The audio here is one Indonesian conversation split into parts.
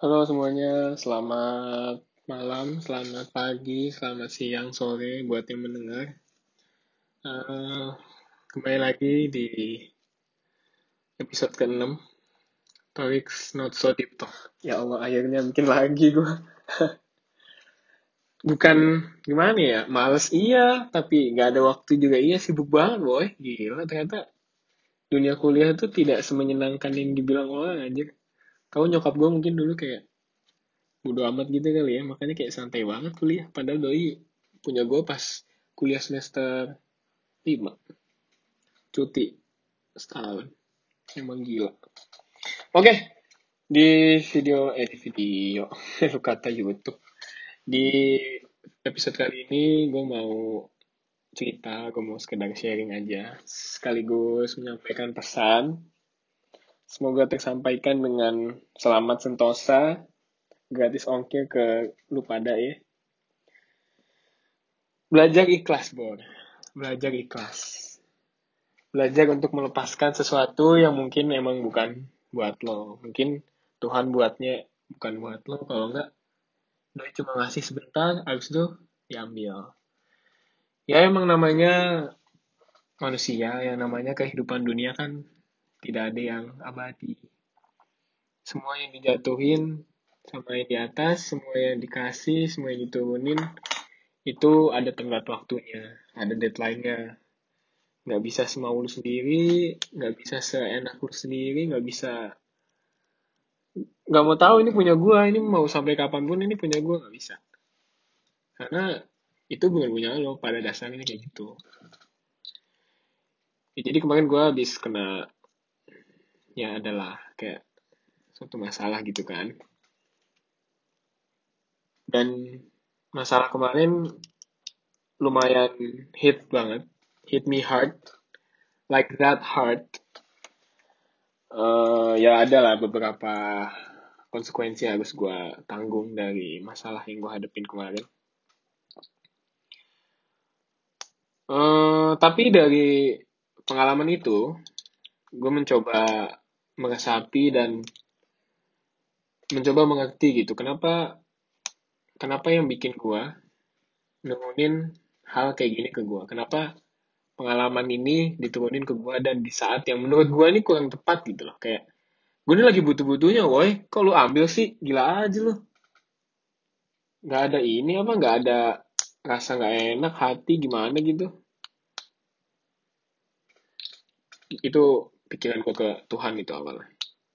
Halo semuanya, selamat malam, selamat pagi, selamat siang, sore buat yang mendengar. Eh, Kembali lagi di episode ke-6, Topics Not So Deep Talk. Ya Allah, akhirnya bikin lagi gue. Bukan gimana ya, males iya, tapi nggak ada waktu juga iya, sibuk banget boy. Gila, ternyata dunia kuliah itu tidak semenyenangkan yang dibilang orang aja. Kau nyokap gue mungkin dulu kayak bodo amat gitu kali ya, makanya kayak santai banget kuliah. Padahal doi punya gue pas kuliah semester 5 cuti setahun. Emang gila. Oke, di video lu kata YouTube. Di episode kali ini gue mau cerita, gue mau sekedar sharing aja, sekaligus menyampaikan pesan. Semoga tersampaikan dengan selamat sentosa, gratis ongkir ke lu pada ya. Belajar ikhlas, Bor. Belajar ikhlas. Belajar untuk melepaskan sesuatu yang mungkin emang bukan buat lo. Mungkin Tuhan buatnya bukan buat lo. Kalau enggak, doi cuma ngasih sebentar, habis itu diambil. Ya emang namanya manusia, yang namanya kehidupan dunia kan tidak ada yang abadi. Semua yang dijatuhin, sama yang di atas, semua yang dikasih, semua yang diturunin, itu ada tenggat waktunya, ada deadline-nya. Nggak bisa semau lu sendiri, nggak bisa seenak lu sendiri, nggak mau tahu ini punya gua, ini mau sampai kapanpun ini punya gua, nggak bisa. Karena itu bukan punya lo, pada dasarnya kayak gitu. Ya, jadi kemarin gua habis kena, ya adalah kayak suatu masalah gitu kan. Dan masalah kemarin lumayan hit banget, hit me hard, like that hard. Ya ada lah beberapa konsekuensi yang harus gue tanggung dari masalah yang gue hadapin kemarin. Tapi dari pengalaman itu, gue mencoba meresapi dan mencoba mengerti gitu. Kenapa kenapa yang bikin gue nurunin hal kayak gini ke gue? Kenapa pengalaman ini diturunin ke gue dan di saat yang menurut gue ini kurang tepat gitu loh. Kayak gue ini lagi butuh-butuhnya, woi. Kok lu ambil sih? Gila aja lu. Nggak ada ini apa? Nggak ada rasa nggak enak hati gimana gitu. Itu pikiran gue ke Tuhan itu awalnya.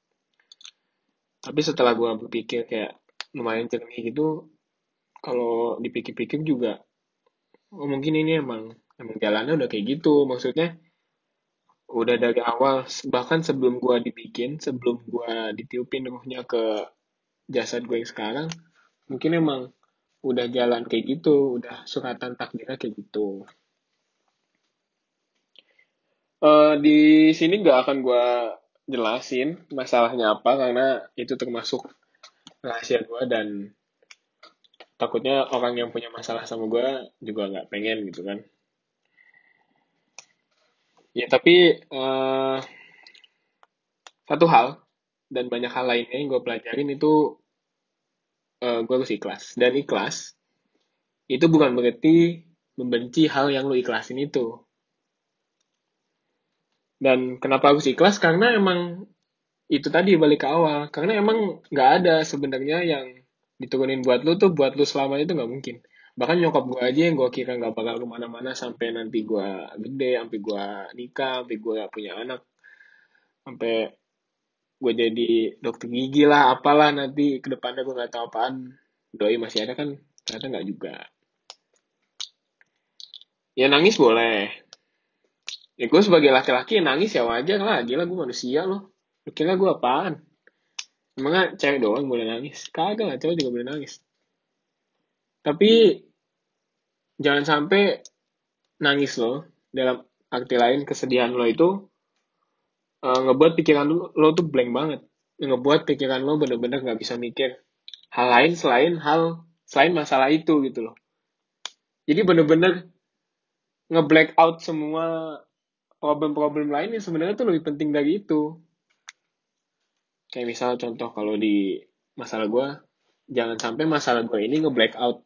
Tapi setelah gue berpikir kayak lumayan jernih gitu, kalau dipikir-pikir juga, oh mungkin ini emang emang jalannya udah kayak gitu. Maksudnya udah dari awal, bahkan sebelum gue dibikin, sebelum gue ditiupin ruhnya ke jasad gue yang sekarang, mungkin emang udah jalan kayak gitu, udah suratan takdirnya kayak gitu. Di sini nggak akan gue jelasin masalahnya apa karena itu termasuk rahasia gue dan takutnya orang yang punya masalah sama gue juga nggak pengen gitu kan. Ya tapi satu hal dan banyak hal lainnya yang gue pelajarin itu gue harus ikhlas. Dan ikhlas itu bukan berarti membenci hal yang lu ikhlasin itu. Dan kenapa harus ikhlas? Karena emang itu tadi balik ke awal. Karena emang nggak ada sebenarnya yang diturunin buat lu tuh buat lu selamanya itu nggak mungkin. Bahkan nyokap gue aja yang gue kira nggak bakal kemana-mana sampai nanti gue gede, sampai gue nikah, sampai gue punya anak, sampai gue jadi dokter gigi lah, apalah nanti ke depannya gue nggak tahu apaan. Doi masih ada kan? Ternyata nggak juga. Ya nangis boleh. Ya gue sebagai laki-laki ya nangis ya wajar lah. Gila gue manusia loh. Lu kira gue apaan? Emangnya cewek doang boleh nangis? Kagak lah, cewek juga boleh nangis. Tapi jangan sampai nangis lo dalam arti lain kesedihan lo itu ngebuat pikiran lo tuh blank banget. Ngebuat pikiran lo bener-bener nggak bisa mikir hal lain selain masalah itu gitu loh. Jadi bener-bener nge-black out semua problem-problem lain yang sebenarnya tuh lebih penting dari itu. Kayak misal contoh kalau di masalah gue, jangan sampai masalah gue ini nge-blackout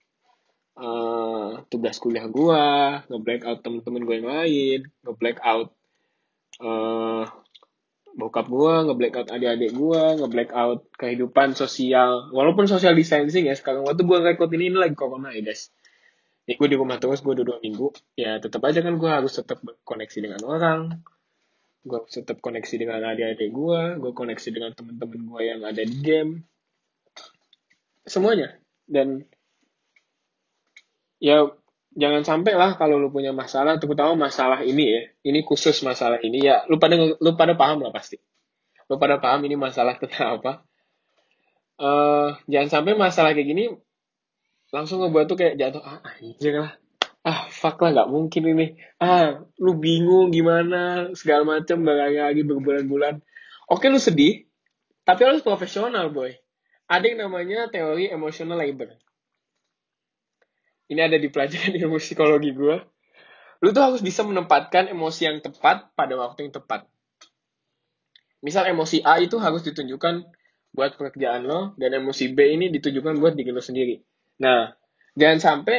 tugas kuliah gue, nge-blackout temen-temen gue yang lain, nge-blackout uh, bokap gue, nge-blackout adik-adik gue, nge-blackout kehidupan sosial. Walaupun social distancing ya, sekarang waktu gue record ini lagi corona ya guys. Ini gue di rumah terus, gue udah 2 minggu. Ya tetap aja kan gue harus tetap berkoneksi dengan orang. Gue harus tetap koneksi dengan adik-adik gue koneksi dengan teman-teman gue yang ada di game. Semuanya. Dan ya jangan sampai lah kalau lu punya masalah, terutama masalah ini ya. Ini khusus masalah ini ya. Lu pada paham lah pasti. Lu pada paham ini masalah tentang apa. Jangan sampai masalah kayak gini langsung ngebuat tuh kayak jatuh, anjir lah, fuck lah, nggak mungkin ini, lu bingung gimana segala macam lagi berbulan-bulan. Oke, lu sedih tapi harus profesional, boy. Ada yang namanya teori emotional labor. Ini ada di pelajaran ilmu psikologi gue. Lu tuh harus bisa menempatkan emosi yang tepat pada waktu yang tepat. Misal emosi A itu harus ditunjukkan buat pekerjaan lo, dan emosi B ini ditujukan buat diri lo sendiri. Nah, jangan sampai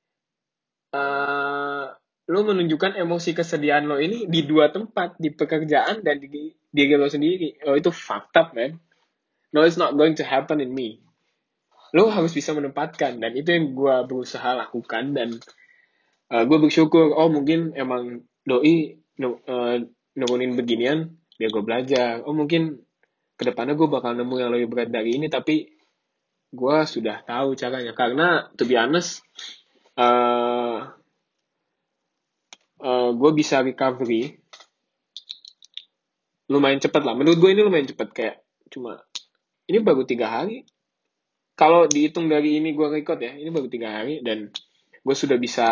uh, lo menunjukkan emosi kesedihan lo ini di dua tempat, di pekerjaan dan di diri lo sendiri. Oh, itu fucked up, man. No, it's not going to happen in me. Lo harus bisa menempatkan, dan itu yang gue berusaha lakukan, dan gue bersyukur, mungkin emang doi nurunin beginian, biar gue belajar. Mungkin kedepannya gue bakal nemu yang lebih berat dari ini, tapi gue sudah tahu caranya. Karena, to be honest, gue bisa recovery lumayan cepat lah. Menurut gue ini lumayan cepat, kayak cuma ini baru 3 hari. Kalau dihitung dari ini gue record ya, ini baru 3 hari dan gue sudah bisa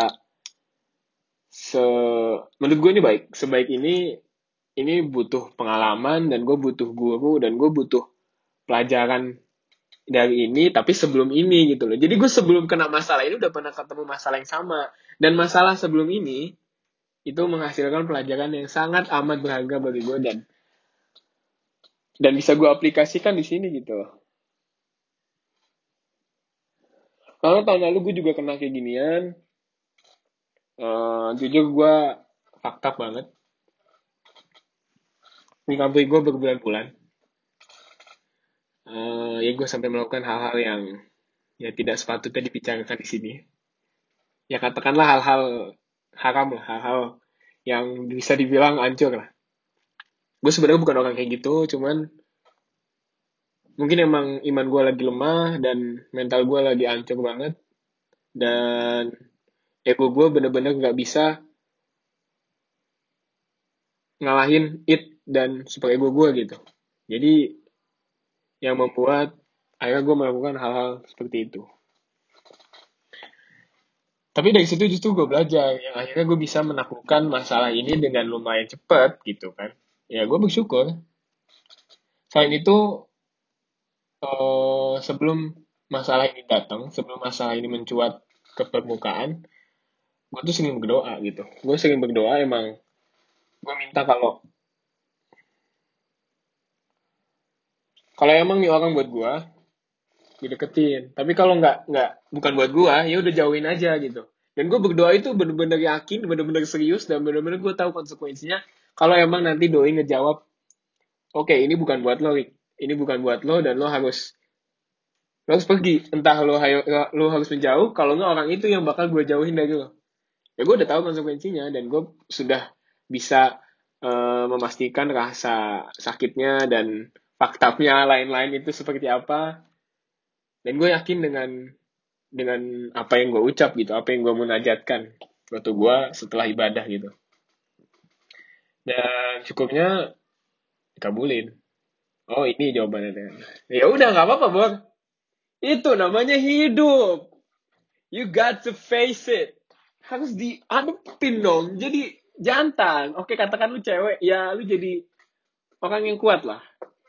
menurut gue ini baik. Sebaik ini butuh pengalaman dan gue butuh guru dan gue butuh pelajaran dari ini, tapi sebelum ini gitu loh. Jadi gue sebelum kena masalah ini udah pernah ketemu masalah yang sama, dan masalah sebelum ini itu menghasilkan pelajaran yang sangat amat berharga bagi gue, dan bisa gue aplikasikan di sini gitu loh. Karena tahun lalu gue juga kena kayak ginian. Jujur gue fakta banget. Di kampus gue berbulan-bulan. Ya gue sampai melakukan hal-hal yang ya tidak sepatutnya dibicarakan di sini. Ya katakanlah hal-hal haram lah, hal-hal yang bisa dibilang hancur lah. Gue sebenarnya bukan orang kayak gitu, cuman mungkin emang iman gue lagi lemah dan mental gue lagi hancur banget, dan ego gue bener-bener gak bisa ngalahin dan super ego gue gitu. Jadi yang membuat akhirnya gue melakukan hal-hal seperti itu. Tapi dari situ justru gue belajar, yang akhirnya gue bisa menaklukkan masalah ini dengan lumayan cepat gitu kan. Ya gue bersyukur. Selain itu, sebelum masalah ini datang, sebelum masalah ini mencuat ke permukaan, gue tuh sering berdoa gitu. Gue sering berdoa, emang gue minta kalau emang nih orang buat gue dideketin. Tapi kalau nggak bukan buat gue, ya udah jauhin aja gitu. Dan gue berdoa itu bener-bener yakin, bener-bener serius, dan bener-bener gue tahu konsekuensinya. Kalau emang nanti doi ngejawab, oke, ini bukan buat lo, Rick. Ini bukan buat lo, dan lo harus pergi. Entah lo harus menjauh, kalau nggak orang itu yang bakal gue jauhin dari lo. Ya gue udah tahu konsekuensinya, dan gue sudah bisa memastikan rasa sakitnya dan faktanya lain-lain itu seperti apa. Dan gue yakin dengan apa yang gue ucap gitu, apa yang gue munajatkan waktu gue setelah ibadah gitu. Dan syukurnya dikabulin. Oh, ini jawabannya. Ya udah, nggak apa-apa, Bor. Itu namanya hidup. You got to face it. Harus dihadapin dong. Jadi jantan. Oke, katakan lu cewek, ya lu jadi orang yang kuat lah.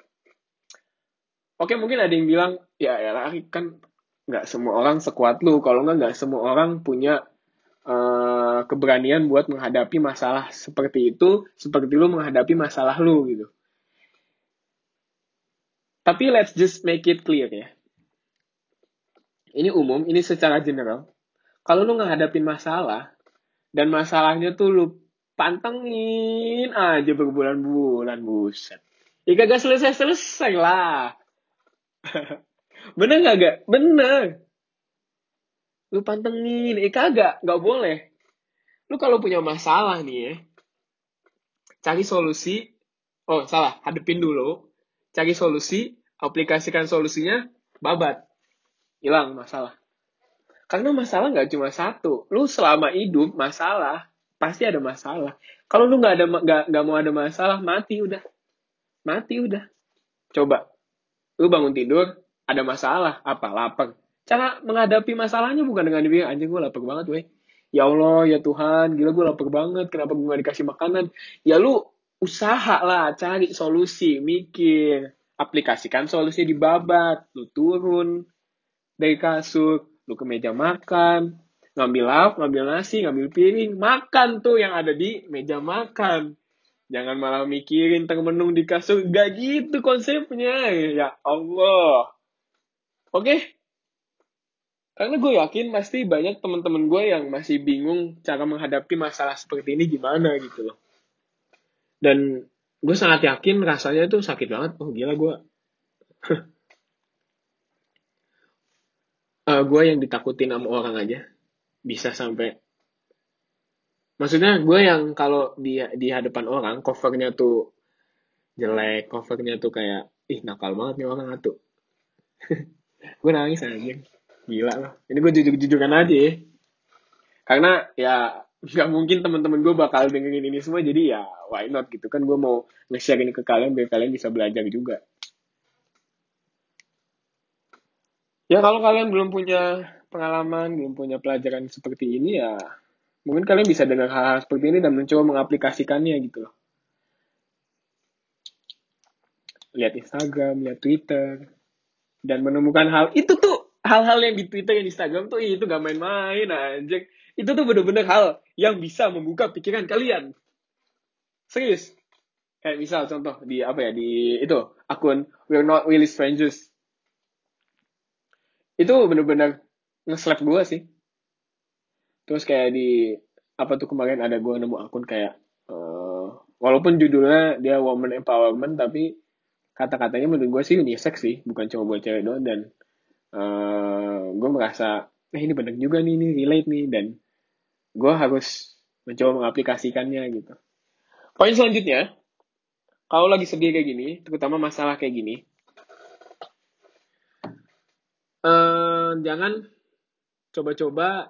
Oke, mungkin ada yang bilang, ya kan nggak semua orang sekuat lu. Kalau nggak semua orang punya keberanian buat menghadapi masalah seperti itu, seperti lu menghadapi masalah lu gitu. Tapi let's just make it clear ya. Ini umum, ini secara general. Kalau lu ngadapin masalah, dan masalahnya tuh lu pantengin aja berbulan-bulan, buset. Ya kagak selesai-selesai lah. Bener gak? Bener. Lu pantengin, kagak, gak boleh. Lu kalau punya masalah nih ya, cari solusi. Oh, salah, hadepin dulu. Cari solusi, aplikasikan solusinya, babat. Hilang masalah. Karena masalah nggak cuma satu. Lu selama hidup masalah, pasti ada masalah. Kalau lu nggak mau ada masalah, mati udah. Mati udah. Coba, lu bangun tidur, ada masalah, apa? Lapar. Cara menghadapi masalahnya bukan dengan dia, anjing gue lapar banget, weh. Ya Allah, ya Tuhan, gila gue lapar banget, kenapa gue gak dikasih makanan? Ya lu usaha lah, cari solusi, mikir. Aplikasikan solusi di babat, lu turun dari kasur, lu ke meja makan, ngambil lauk, ngambil nasi, ngambil piring, makan tuh yang ada di meja makan. Jangan malah mikirin termenung di kasur. Gak gitu konsepnya. Ya Allah. Oke? Karena gue yakin pasti banyak teman-teman gue yang masih bingung cara menghadapi masalah seperti ini gimana gitu loh. Dan gue sangat yakin rasanya itu sakit banget. Oh gila gue. Gue yang ditakutin sama orang aja. Bisa sampai. Maksudnya gue yang kalau di hadapan orang, covernya tuh jelek, covernya tuh kayak, ih nakal banget nih orang tuh. Gue nangis aja. Gila loh. Ini gue jujur-jujuran aja ya. Karena ya nggak mungkin teman-teman gue bakal dengerin ini semua, jadi ya why not gitu kan, gue mau nge-share ini ke kalian biar kalian bisa belajar juga. Ya kalau kalian belum punya pengalaman, belum punya pelajaran seperti ini ya mungkin kalian bisa dengar hal-hal seperti ini dan mencoba mengaplikasikannya gitu loh. Lihat Instagram, lihat Twitter, dan menemukan hal itu tuh, hal-hal yang di Twitter yang di Instagram tuh itu gak main-main anjing. Itu tuh bener-bener hal yang bisa membuka pikiran kalian. Serius. Kayak misal contoh di apa ya, di itu akun We're Not Really Strangers. Itu bener-bener nge-slap gue sih. Terus kayak di apa tuh kemarin ada gue nemu akun kayak walaupun judulnya dia woman empowerment, tapi kata-katanya menurut gue sih unisex sih, bukan cuma buat cewek doang. Dan gue merasa ini bener juga nih, ini relate nih, dan gue harus mencoba mengaplikasikannya gitu. Poin selanjutnya, kalau lagi sedih kayak gini, terutama masalah kayak gini, jangan coba-coba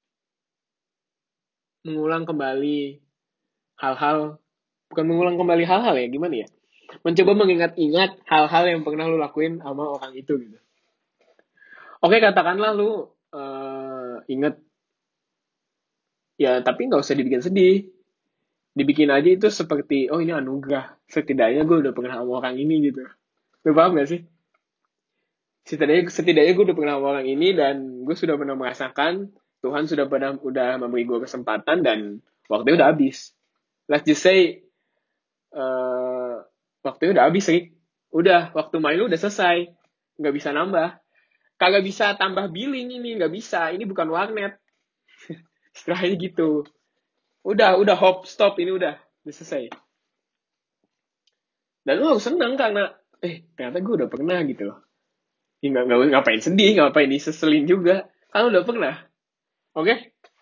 mengulang kembali hal-hal, bukan mengulang kembali hal-hal ya, gimana ya? Mencoba mengingat-ingat hal-hal yang pernah lu lakuin sama orang itu gitu. Oke, katakanlah lu inget, ya tapi nggak usah dibikin sedih. Dibikin aja itu seperti, oh ini anugerah. Setidaknya gue udah pernah sama orang ini gitu. Lu paham gak sih? Setidaknya gue udah pernah sama orang ini dan gue sudah pernah merasakan Tuhan udah memberi gue kesempatan dan waktunya udah habis. Let's just say eh waktunya udah habis sih. Udah, waktu main lu udah selesai. Nggak bisa nambah. Kagak bisa tambah billing ini, nggak bisa. Ini bukan warnet. Istilahnya gitu. Udah hop, stop, ini udah selesai. Dan lu harus senang karena, ternyata gue udah pernah gitu loh. Ngapain sedih, ngapain diseselin juga. Kan udah pernah. Oke? Okay?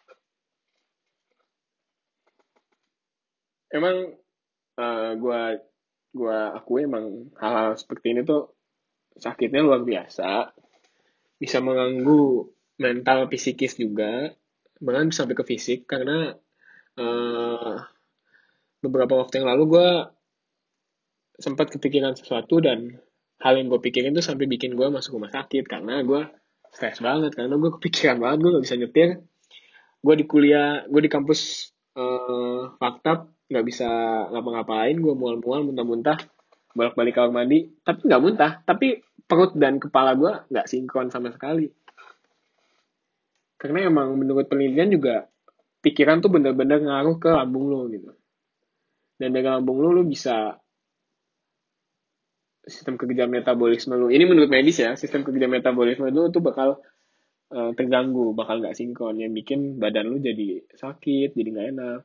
Emang gue akui emang hal-hal seperti ini tuh sakitnya luar biasa, bisa mengganggu mental psikis juga, bahkan sampai ke fisik. Karena uh, beberapa waktu yang lalu gue sempat kepikiran sesuatu, dan hal yang gue pikirin tuh sampai bikin gue masuk rumah sakit karena gue stres banget, karena gue kepikiran banget gue gak bisa nyetir. Gue di kuliah, gue di kampus faktab, nggak bisa ngapa-ngapain, gue mual-mual, muntah-muntah, bolak-balik kamar mandi, tapi nggak muntah, tapi perut dan kepala gue nggak sinkron sama sekali. Karena emang menurut penelitian juga pikiran tuh bener-bener ngaruh ke lambung lo gitu. Dan dari lambung lo bisa sistem kerja metabolisme lu. Ini menurut medis ya, sistem kerja metabolisme lu tuh bakal terganggu, bakal nggak sinkron, yang bikin badan lu jadi sakit, jadi nggak enak.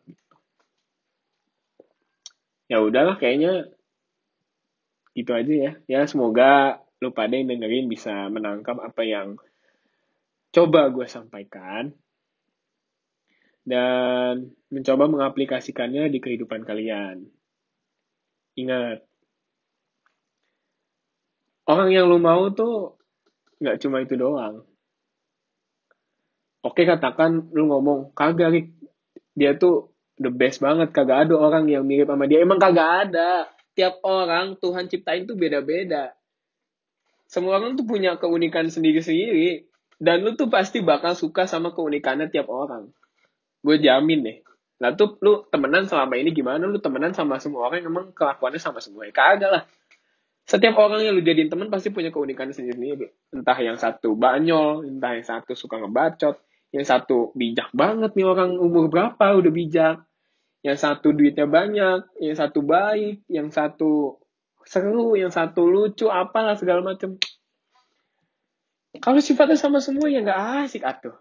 Ya udahlah, kayaknya gitu aja ya. Ya semoga lu pada yang dengerin bisa menangkap apa yang coba gue sampaikan dan mencoba mengaplikasikannya di kehidupan kalian. Ingat, orang yang lu mau tuh nggak cuma itu doang. Oke, katakan lu ngomong, kagak, Rik, dia tuh the best banget, kagak ada orang yang mirip sama dia. Emang kagak ada. Tiap orang Tuhan ciptain tuh beda-beda. Semua orang tuh punya keunikan sendiri-sendiri. Dan lu tuh pasti bakal suka sama keunikannya tiap orang. Gue jamin deh. Lah tuh lu temenan selama ini gimana? Lu temenan sama semua orang yang emang kelakuannya sama semua. Kagak lah. Setiap orang yang lu jadiin temen pasti punya keunikan sendiri-sendiri. Entah yang satu banyol, entah yang satu suka ngebacot, yang satu bijak banget nih, orang umur berapa udah bijak. Yang satu duitnya banyak, yang satu baik, yang satu seru, yang satu lucu, apalah segala macam. Kalau sifatnya sama semua ya nggak asik atuh.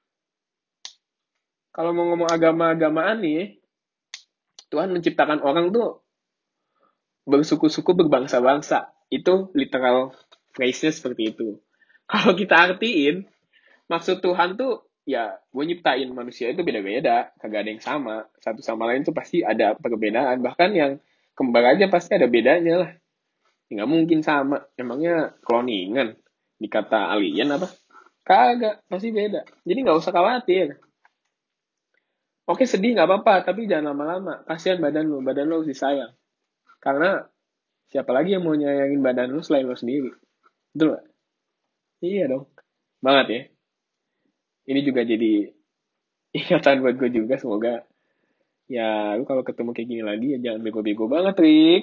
Kalau mau ngomong agama-agamaan nih, Tuhan menciptakan orang tuh bersuku-suku, berbangsa-bangsa. Itu literal phrase-nya seperti itu. Kalau kita artiin, maksud Tuhan tuh ya gue nyiptain manusia itu beda-beda, kagak ada yang sama. Satu sama lain tuh pasti ada perbedaan. Bahkan yang kembar aja pasti ada bedanya lah. Ya, nggak mungkin sama. Emangnya cloningan? Dikata alien apa? Kagak, pasti beda. Jadi nggak usah khawatir. Oke, sedih nggak apa-apa, tapi jangan lama-lama. Kasihan badan lo harus disayang. Karena siapa lagi yang mau nyayangin badan lo selain lo sendiri? Betul nggak? Iya dong. Banget ya. Ini juga jadi ingatan buat gue juga. Semoga ya lu kalau ketemu kayak gini lagi ya jangan bego-bego banget, Rick.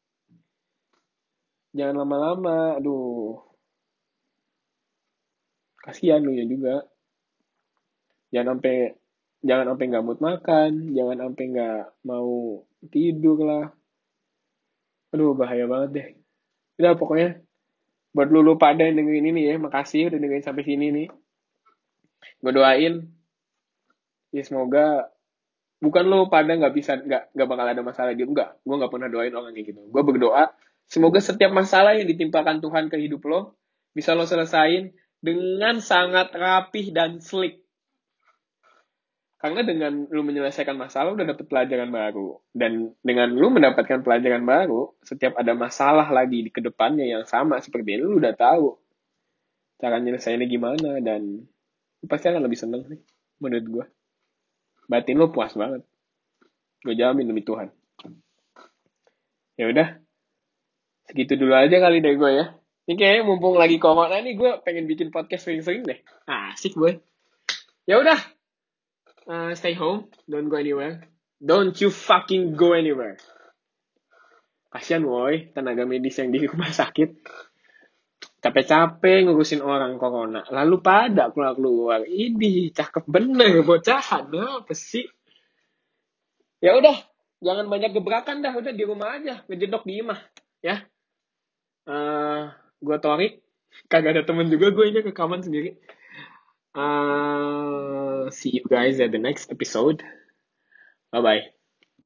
Jangan lama-lama. Aduh, kasihan lu ya juga. Jangan sampai nggak mood makan, jangan sampai nggak mau tidur lah. Aduh, bahaya banget deh. Udah pokoknya buat lu pada yang dengerin ini ya, makasih udah dengerin sampai sini nih. Gue doain ya semoga bukan lu pada nggak bakal ada masalah gitu, enggak. Gue nggak pernah doain orang kayak gitu. Gue berdoa semoga setiap masalah yang ditimpakan Tuhan ke hidup lo bisa lo selesain dengan sangat rapih dan slick. Karena dengan lu menyelesaikan masalah, lu udah dapet pelajaran baru. Dan dengan lu mendapatkan pelajaran baru, setiap ada masalah lagi di kedepannya yang sama seperti ini, lu udah tahu cara nyelesainnya gimana. Dan lu pasti akan lebih seneng sih, menurut gue. Batin lu puas banget. Gue jamin demi Tuhan. Ya udah, segitu dulu aja kali dari gue ya. Ini kayaknya mumpung lagi corona nih, gue pengen bikin podcast sering-sering deh. Asik gue. Ya udah, stay home, don't go anywhere. Don't you fucking go anywhere. Kasian woi, tenaga medis yang di rumah sakit. Capek-capek ngurusin orang corona. Lalu pada keluar-keluar. Ini cakep bener bocahan. Apa sih? Ya udah, jangan banyak gebrakan dah. Udah di rumah aja. Ngejedok di imah. Ya. Gue Torik. Kagak ada temen juga gue ini rekaman sendiri. See you guys at the next episode. Bye-bye.